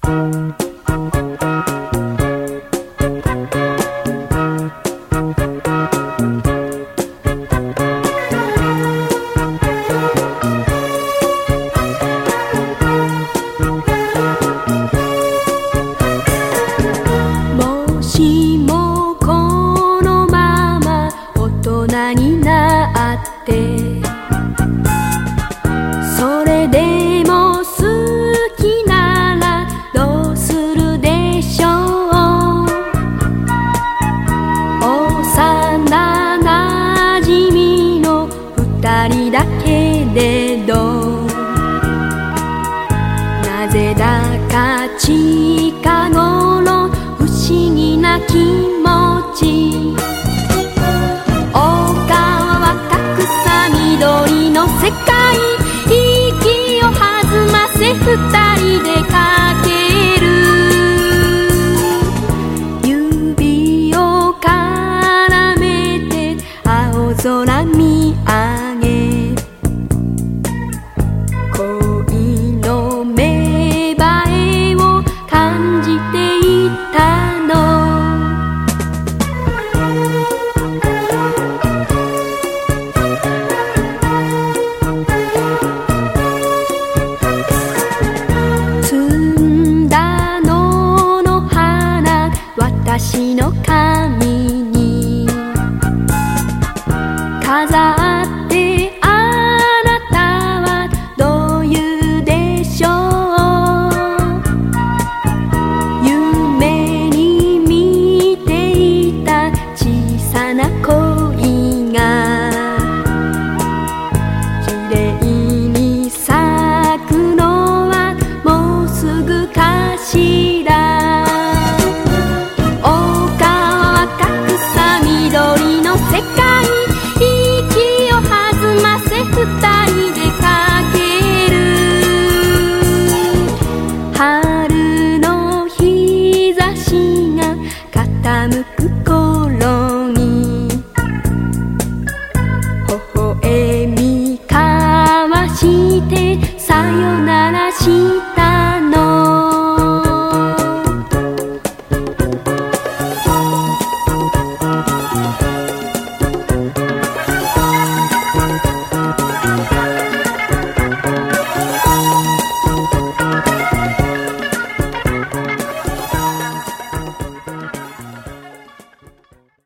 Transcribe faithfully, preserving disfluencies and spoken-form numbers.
もしもこのまま大人になってそれでも好きならどうするでしょう。幼なじみの二人だけれどなぜだか近頃不思議な気持ち。丘は若草緑の世界、息を弾ませ二人でかける。指を絡めて青空見上げ、恋の芽生えを感じていたの。摘んだ野の花、私の髪に飾ってあなたはどう言うでしょう。夢に見ていた小さな恋が綺麗に咲くのはもうすぐかしら。